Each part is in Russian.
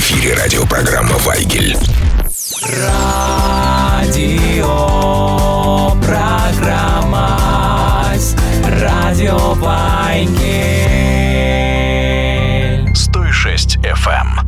эфире радиопрограмма «Вайгель». Радиопрограмма «Радио Вайгель». 106 FM.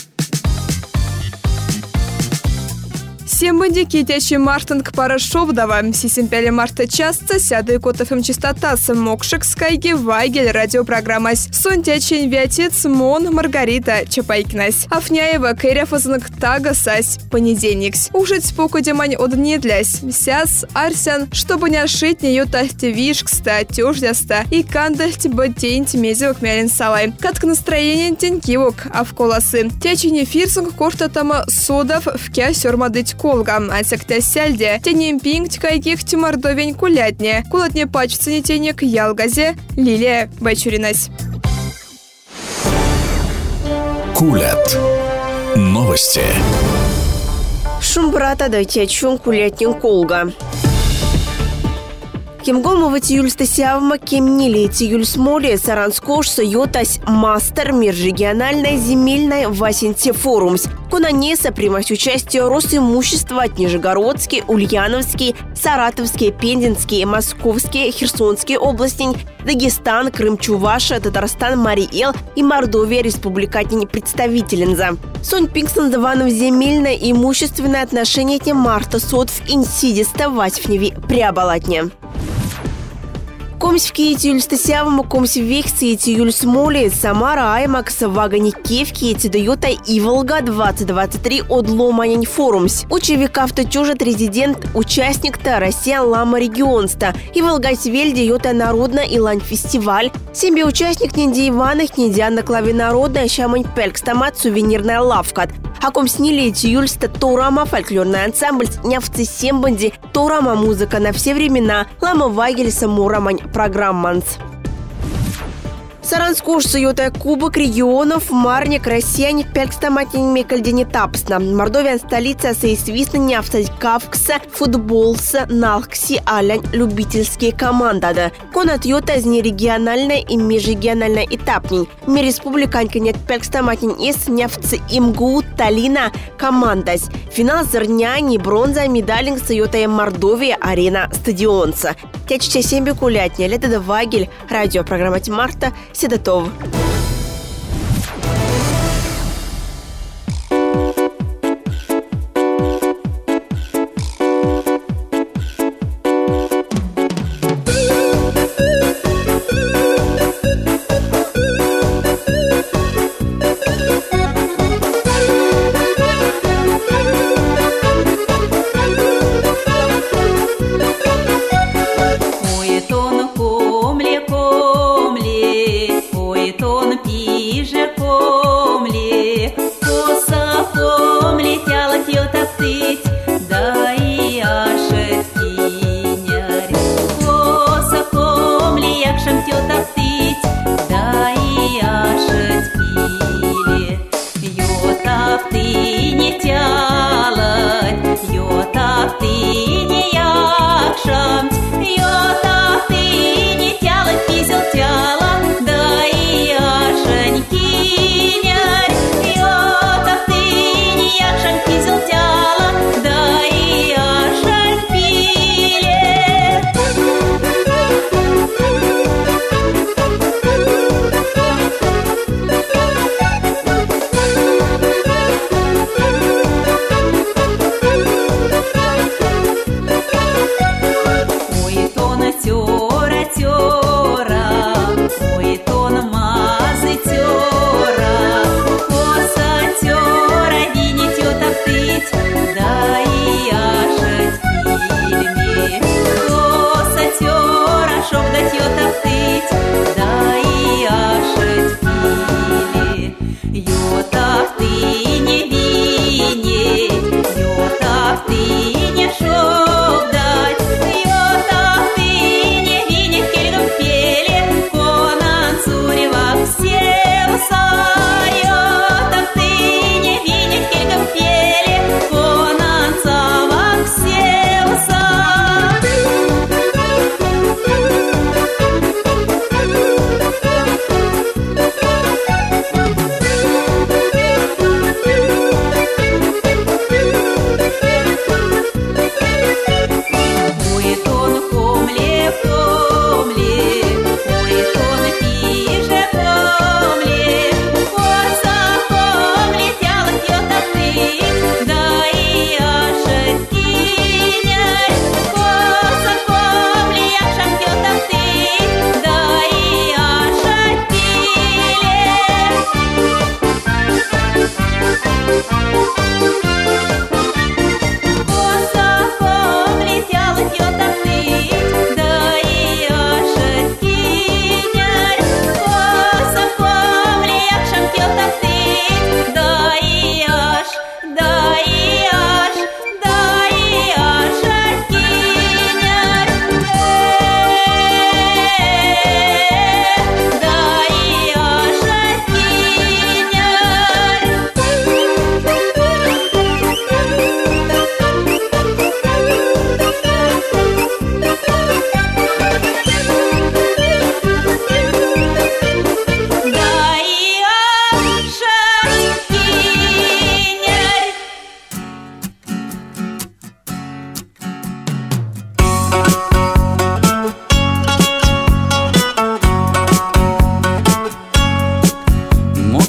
Всем бандики Мартинг Парашовдова. Сисимпеле марта часто сяду котофем частота мокшик скайги Вайгель радиопрограммась. Сонтячень вятец Мон Маргарита Чапайкнась. Афняева Кэряфазнак Тага Сась понедельникс. Ужить покудемань однедлясь. Сяс Арсян, чтобы не ошить нее тахти вишкста, тюждяста и кандахть ботень мезевок мялин салай. Катк настроение тенькивок, а в колосы. Тячень фирсунг кортатама содов в кя сёрмадыть колгам, а секта сяльде, тенем пинг кайгих тимардовень кулятне, кулатне пачцани тенек ялгазе, Лилия Бачуринась. Кулят. Новости. Шумбрата дайте чун кулятнин колга. Кемгомова тиюльстасявма кемнили тиюльсмоле саранскошса йотась мастер межрегиональной земельной васенте форумс. Кунанеса примать участие Росимущества от Нижегородский, Ульяновский, Саратовский, Пензенский, Московский, Херсонский области, Дагестан, Крым, Чуваша, Татарстан, Мариэл и Мордовия республикатни представителенза. Сонь Пингсон даванов земельное и имущественное отношение те марта сот в инсидиста васьфневи приобалатне. Комсевки тиюльстасявма комсевекции тиюльсмоли Самара Аймакс Вагани Кевки Тидойота Иволга 2023 одломанень форумс. Учевикавто тюжет резидент участник-то Россия Лама регионста. Иволгать вельде йота народна илань фестиваль. Семье участник Нинди Иванах Ниндиана клави народная щамань пелькстамат сувенирная лавка. А комснили тиюльста Торама фольклорный ансамбль нявцы сембанди Торама музыка на все времена Лама Вайгель Самурамань программанс. Саранскош суёта кубок регионов Марник Россияне пелькстаматинами кальденетапсна. Мордовиан столица соисвистна нявцать кавкса футболса налкси алянь любительские команды. Конат йота зни региональная и межрегиональная этапней. Ми республиканька нет пелькстаматин эс нявцы имгу Талина командась. Финал зерняни бронза медалинг суёта Мордовия арена стадионца. Тячча сембе кулятня лето Вайгель радиопрограмма Марта Седотов. Ой, тонко млеко, ой, тонко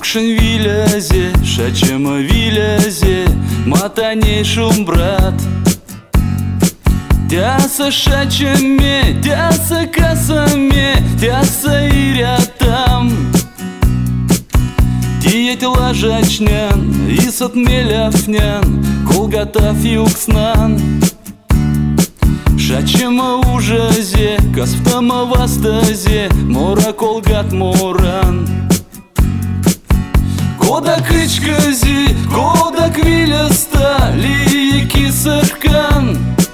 Мокшен вилязе, шачема вилязе, матаней шум брат. Дяса шачеме, дяса касаме, дяса ирятам. Диет лажачнян, исот меляфнян, колгатав юкснан. Шачема ужазе, касфтама вастазе, мора колгат моран. Кода кычкази, кода квиляста, ли кисаркан.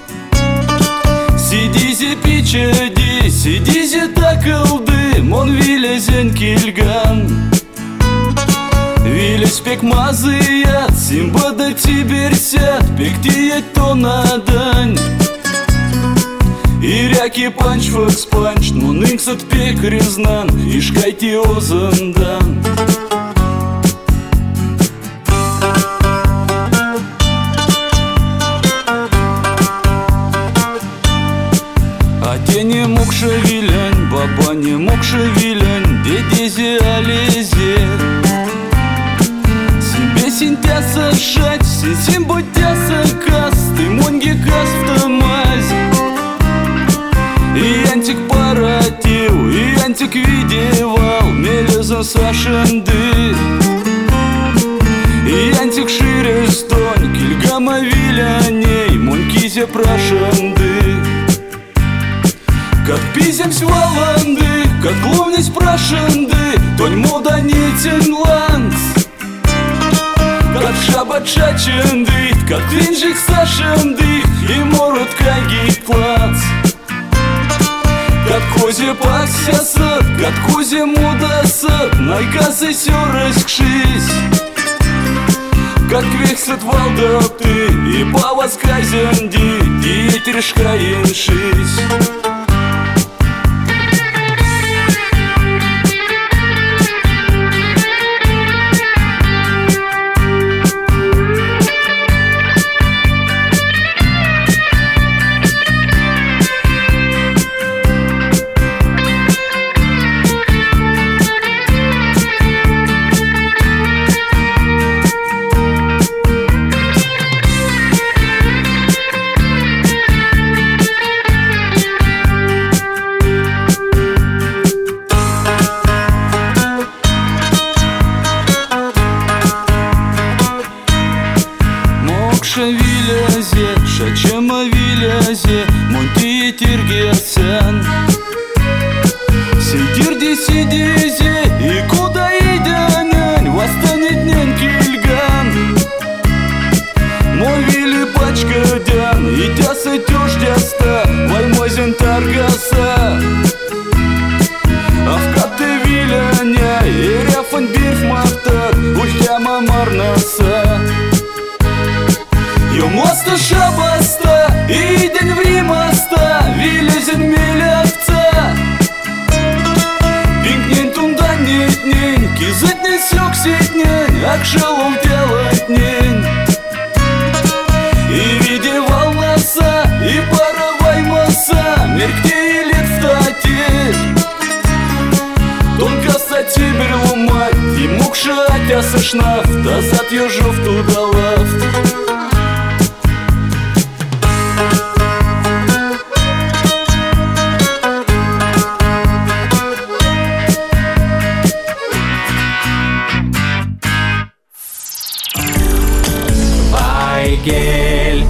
Сидизи пичади, сидизи такылды, мон вилязен кильган. Вилес пек мазыят, симбада тиберсят, пек тиет то надань. Иряки панч факс панч, но нынксат пек резнан, ишкайти озандан. Не мог шевелянь, баба не мог шевелянь, дедези алезе. Себе синтяса шать, синсим будяса кас, ты монги кас в тамазь. И антик паратил, и антик видевал, мелеза сашенды. И антик шире стонь, кильгама виляней, монкизе прошенды. Как пиземсь валанды, как клумнись прошенды, тонь мода нитен ланс. Как шабат шаченды, как клинжик сашенды, и морот кагит плац. Как козе паксясат, как козе мудасат, найкасы сёрыскшись. Как вексат валдапты, и павасказянди, диетершка иншись. Шачема вилязе, монти тиргерсян. Сидирди сидизе, и куда идянянь, восстанет нен кильган. Мой вили пачка дян, и тясы тёждяста, ваймозен таргаса. Авкаты виляня, и ряфан бирф махтат, ульхяма марнаса. Моста шабаста, и день вримаста, вилезен мелявца. Пинкнень тунда нетнень, кизытнень сёксетнень, акшалом делатнень. И видевал носа, и паровай маса, меркте и лет в тате. Тонко стати берлумать, и мукша атяса шнаф, да затъёжов туда лафт. Вайгель.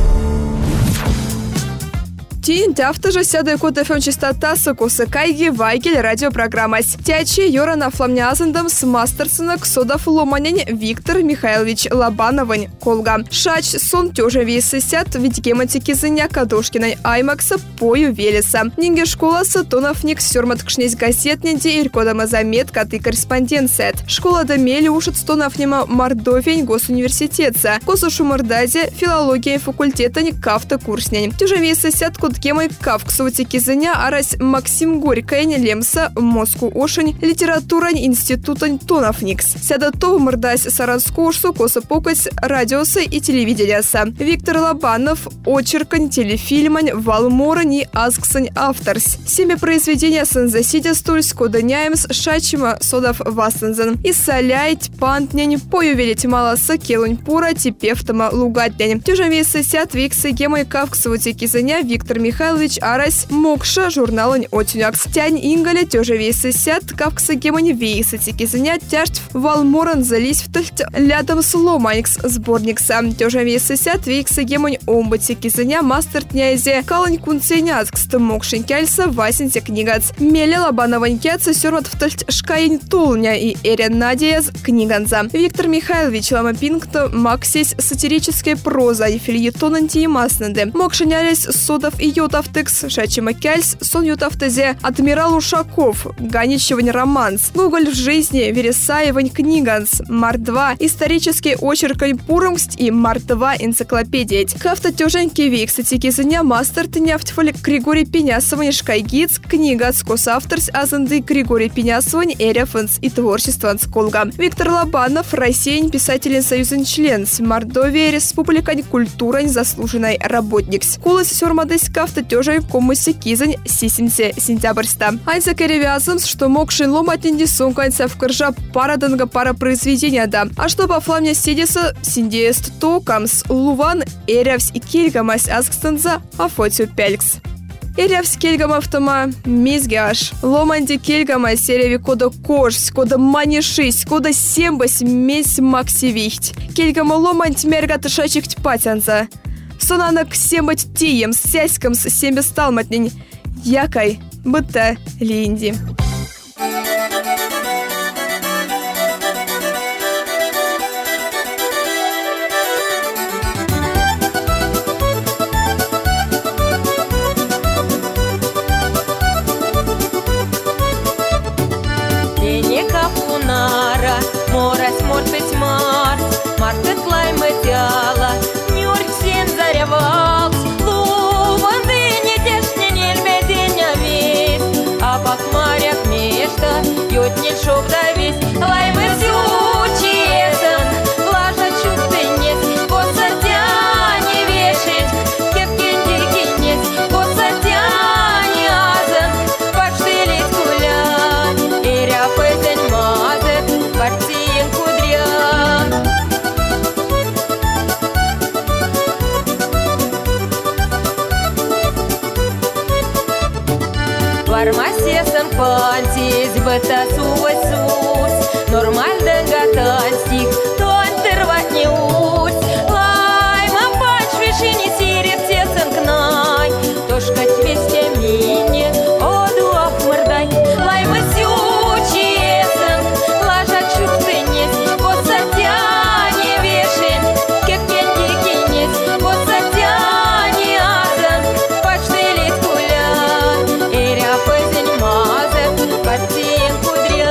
Тинь тафтажа сяда код ФМ частота сыкусы кайги Вайгель радиопрограммась. Тячи Йорана Фламнязандам с Мастерсона Ксодов Ломанень Виктор Михайлович Лобановань Колга. Шач сон тёжа весы сят витикематики зыня Кадушкиной Аймакса пою Велеса. Нинге школа сатонов ник сёрмат кшнесь газетненде иркодама заметка ты корреспонденцет. Школа домели ушат стонов нема Мордовень госуниверситетса. Косу шумардазе филология факультета ник кафта курснень. Тёжа весы сят код кема Гемой Кавксовати Кизаня арась Максим Горькайн Лемса Москву Ошень литературань институтань Тонафникс. Сяда то мордась Саранскошсу коса покать радиоса и телевидениеса. Виктор Лобанов очеркань телефильмань Валморань и Асксань авторс. Семя произведения санзасидя стульс коданяемс шачима содав вастензен. И соляйт пантнянь поювелить маласа келунь пура типевтама лугатнянь. Тюжем весы сят виксы Гемой Кавксовати Кизаня Виктор Михайлович арась мокша журналань отюнякс. Тянь ингаля тюже весы сят Кавкса Гемань вейсати Кизаня тяжть Валморан залезь в тольт лядом сломаникс сборникса. Тюже весы сят виксы Гемань омбати Кизаня мастер тнязе калань кунценяцкст мокшин кяльса васенте книгац. Меля лабанованькяца сёрват в тольт шкаинь тулня и эрен надеяз книганза. Виктор Михайлович ламапинкто максись сатирическая проза и фильетон антиемасненде. Мокшинялись содов и йотавтекс шачима кяльс сон йотавтезе адмирал Ушаков ганичевань романс. Гоголь в жизни Вересаевань книганс. Март-2 исторический очеркань Пурумст и Март-2 энциклопедия. Кафта тёженьки виксати Кизаня мастер тняфтфоль Григорий Пенясовань шкайгиц книгац косавторс азанды Григорий Пенясовань эрефанс и творчество сколга. Виктор Лобанов Россиянь писателен союзен член Мордовия республикань культурань заслуженный работникс. Кулас сёрмадысь кафта тёжей коммуси Кизань сисимсе сентябрьста. Айза керевязымс, что мокшин ломатненди сумканься в кржа параданга пара произведения да. А что по фламне сидеса синдеест токамс луван эрявс и кельгамась аскстенза афотю пелькс. Эрявс кельгамавтома мизгяш. Ломанди кельгама сереви кода кожсь, кода манишись, кода сембась месь максивихть. Кельгама ломанть мергат шачихть патянза. Сонанак сембать тием с сяськом с сембе сталматнень. Якай быта линди. Морас морпить марс, мартет лайма тяла, нюрк сен заревалс, луван дыня тешня нельбе деня весь, а пак моряк мешта, ютнет шоп да весь, лаймы сючесен, лажа чутынец, посадя не вешать, кепкен дикинец, посадя не азен, подштылить гулять, и ряпетень мазет, партиен кудря. Вармасесан пантис, бета сувасус, нормаль дангатан стих, тон тырвать не ус. Лайма пач вишини сирев тесен кнай, тошкать весте мине, оду ахмырдай. Лайма сючесен, лажа чухтынес, посадя не вешен, кепкен дикинес, посадя не азен, почтылит гуля, и ряпызень мазет, партиен кудря.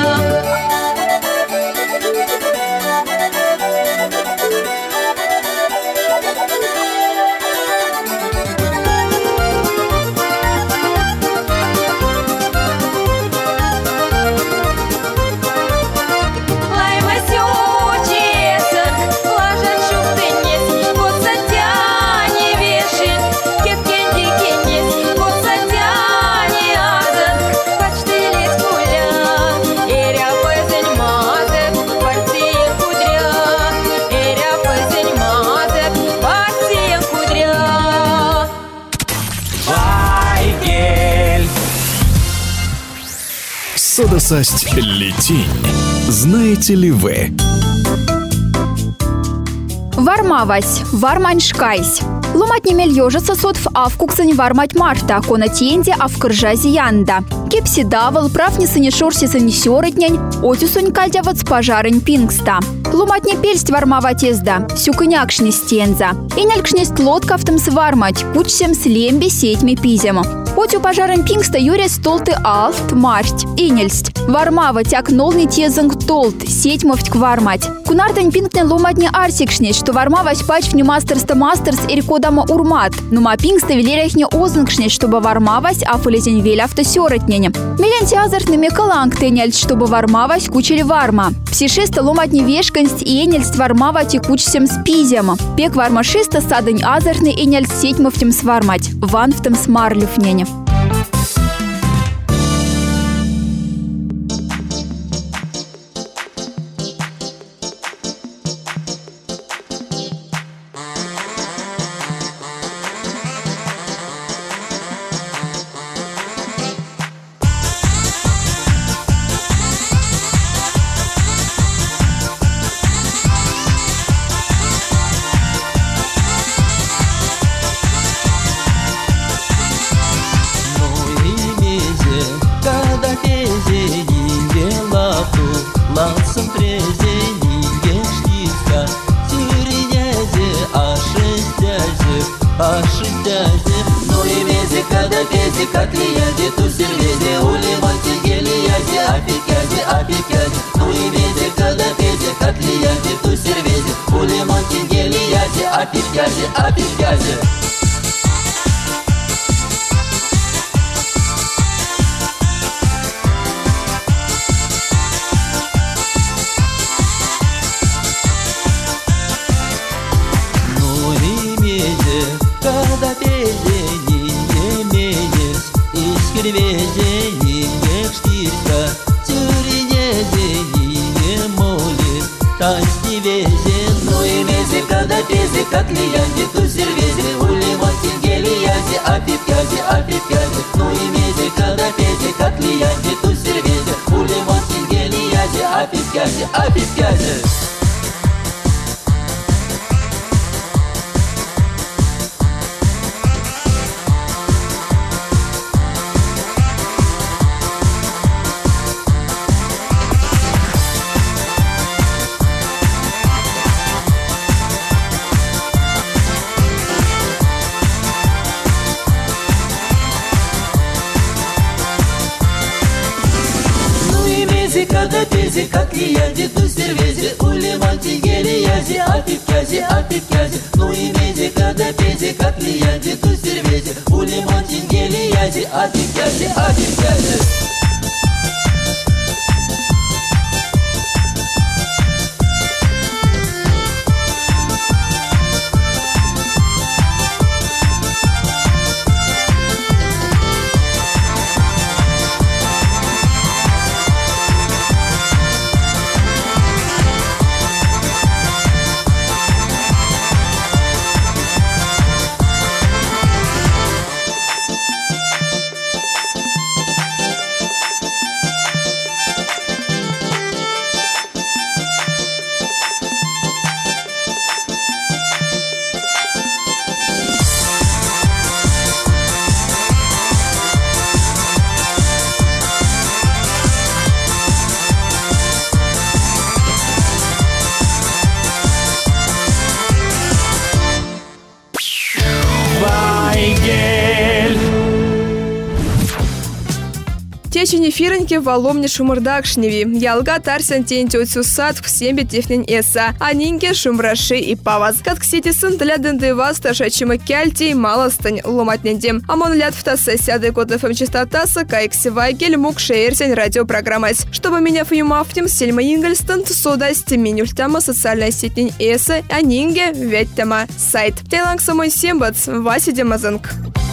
Лайма сючесен, лажа чухтынес, посадя не вешен, кепкен дикинес, посадя не азен, почтылит гуля, и ряпызень мазет, партиен кудря, и ряпызень мазет, партиен кудря. Вайгель. Содосасть летень. Знаете ли вы? Вармавась, варманьшкайсь. Ломатнемель ёжица сот в авкуксань вармать марта, кона тенде авкржа зиянда. Кепси давал, прав не санишорси санисёрытнянь, отюсунь кальдявац пожарынь пингста. Ломатне пельсть вармавать езда, сюкынякшни стенза. Инялькшнесть лодкавтым свармать, кучсем слембе сетьми пизему. Отю пожарынь пингста юря столты алт, марсть, инельсть. Вармава тяк нолный тезанг толт, сеть мовтьк вармать. Кунартань пинкнен ломатне арсикшнет, что вармава спач в мастерс и рекодама урмат. Но ма пингста велеряхне озангшнет, чтобы вармавась, а фулезень вель автосёротнене. Милен тязарт намекаланг тенельт, чтобы вармавась кучили варма. Всешеста ломатне вешкансть и энельст вармава текучсем спизем. Пек вармашиста садань азартный энельст сеть мовтем свармать. Ван в том смарлюфнене. Ласым презени гештиска, сиренезе, ашидязе. Ну и вези, когда вези, как лиязе, ту сервезе, улиманте гелиязе, апикязе. Ну и вези, когда вези, как лиязе, ту сервезе, улиманте гелиязе, апикязе. Когда пезени емеес, искревезени гештирка, тюренезени не молит, танцни везен. Ну и мези, когда пези, как лиянде, ту сервезе, улиманте гелиязе, апикязе. Ну и мези, когда пези, как лиянде, ту сервезе, улиманте гелиязе, апикязе. Когда пези, как лиянде, ту сервезе, улиманте гелиязе, апикязе. Ну и мези, когда пези, как лиянде, ту сервезе, улиманте гелиязе, апикязе. Течени фиреньки валомни шумырдакшневи. Ялга тарсен тень тетю сад в сембе тефнень эса. Анинге шумраши и паваз. Как сети сын для дендываз ташачима кяльти малостань ломатнендем. Амон лят в тассе сяды кот ФМ частотаса кайкси вайгель мук шеерсень радиопрограммась. Чтобы меня фьюмафтем сельма ингельстон содасти минюльтама социальная сетень эса. Анинге веттема сайт. Тейланг самой сембац Васи Демазанг.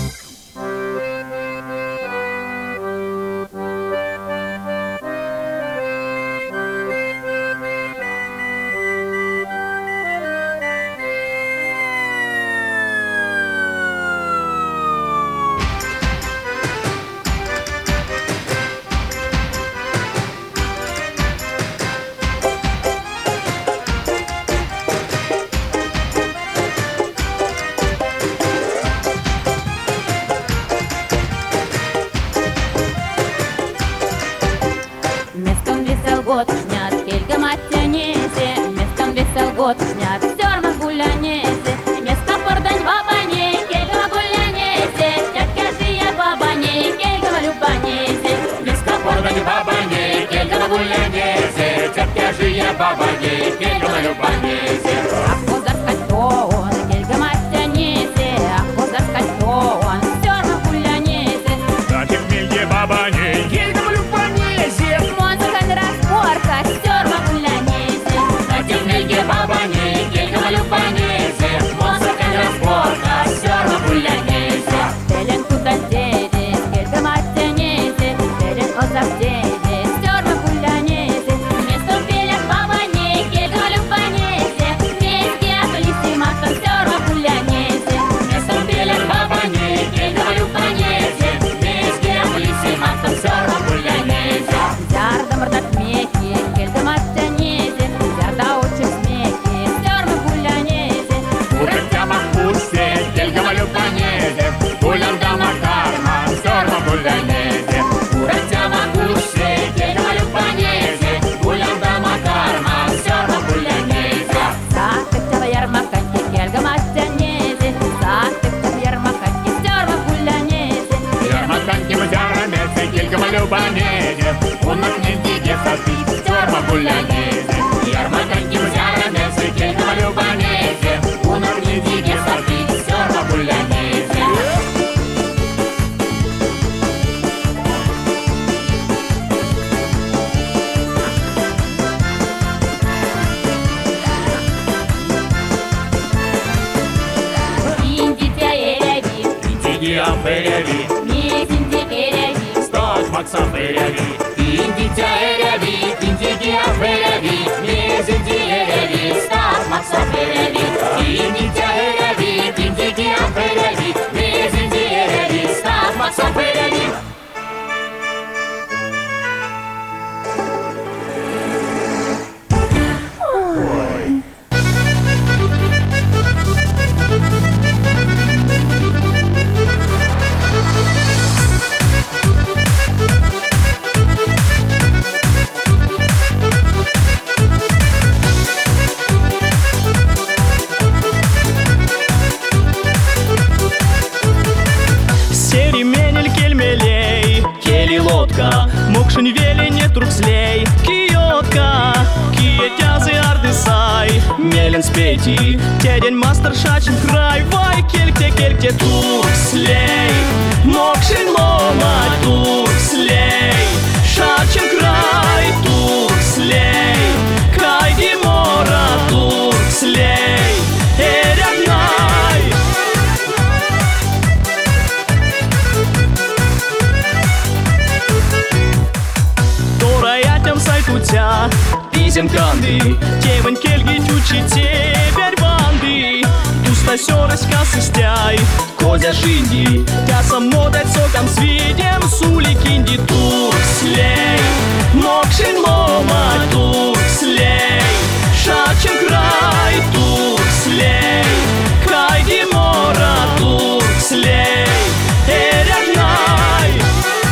год снят, келька маттянезе, местом весел год снят, сёрман гулянезе, место пордань бабане, келька гулянезе, тятка жия бабане, келька любанезе, место пордань бабане, гулянезе, цепкяжие бабаги, кельгама любанезе. Ахозар скачон, кельгама тянезе, ахозар скачон, стерма гулянезе. Затем мильге бабани, кельгама любанезе. Монсахан разборка, стерма гулянезе. Затем мильге бабани, кельгама любанезе. Монсахан разборка, стерма гулянезе. Телен куда деде, кельгама тянезе, телен озар деде, стерма гулянезе. Место пелят бабани, кельгама любанезе. Вместе облиси матом, стерма гулянезе. Место пелят бабани, кельгама любанезе. Вместе облиси матом, стерма гулянезе. Ярда мордат меки, кельгама тянезе, ярда очи смеки, стерма гулянезе. Уректяма пусте, кельгама любанезе. Гуляндама карма, стерма гулянезе. Уректяма пусте, кельгама любанезе. Гуляндама карма, стерма гулянезе. Сатыктава ярмаканки, кельгама тянезе, сатыктава ярмаканки, стерма гулянезе. Ярмаканки мазярамезе, кельгама любанезе. Унак не диге саты, стерма гулянезе. Ярмаканки мазярамезе, кельгама любанезе. Унак не диге саты, стерма гулянезе. Индитя эреви, Индигия фереви, мисинди эреви, стат макса фереви. Индитя эреви, индигия фереви, мезинди эреви, стат макса фереви. Индитя эреви, индигия фереви, мезинди эреви, стат макса фереви. Сеременель кельмелей, кели лодка, мокшин вели не трукслей, киотка, киетязы ардысай, мелен спейти, тедень мастер шачин край, вай кельте туркслей, мокшин ломать туркслей, шачин край туркслей, кайги мора туркслей, эрягнай. Тораятям сайтутя, пизен канды, тевен кельги тючи теперь банды. Туста сёрась касыстяй, козя шинди, тя самодать сокам свидем сули кинди туркслей. Мокшин ломать туркслей, шачин край туркслей, кайги мора туркслей, эрягнай.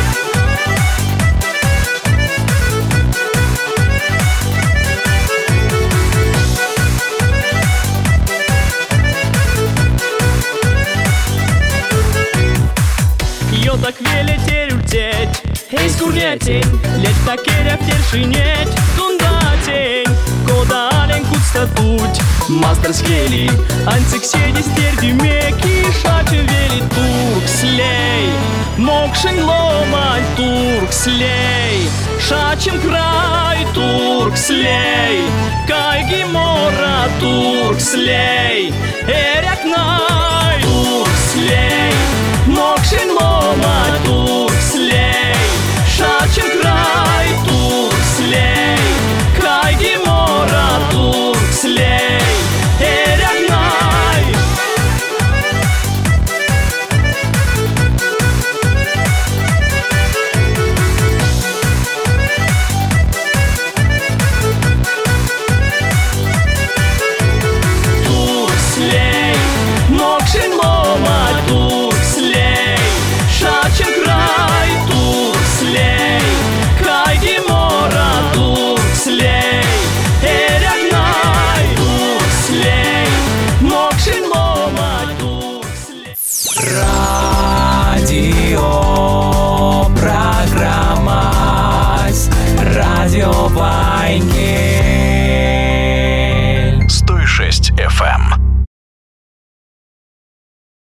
Йо так веле терюртеть, эй скурнетень, лет так керя в тершинеть, тундатень, кода ален кутстатуть, мастер скели, анцик седи стерди меки, шачин вели туркслей, мокшин ломать туркслей, шачин край туркслей, кайги мора туркслей, эрякнай туркслей, мокшин ломать туркслей, шачин край туркслей, кайги мора туркслей, эрягнай. Туркслей, Чапайкель. 106 FM.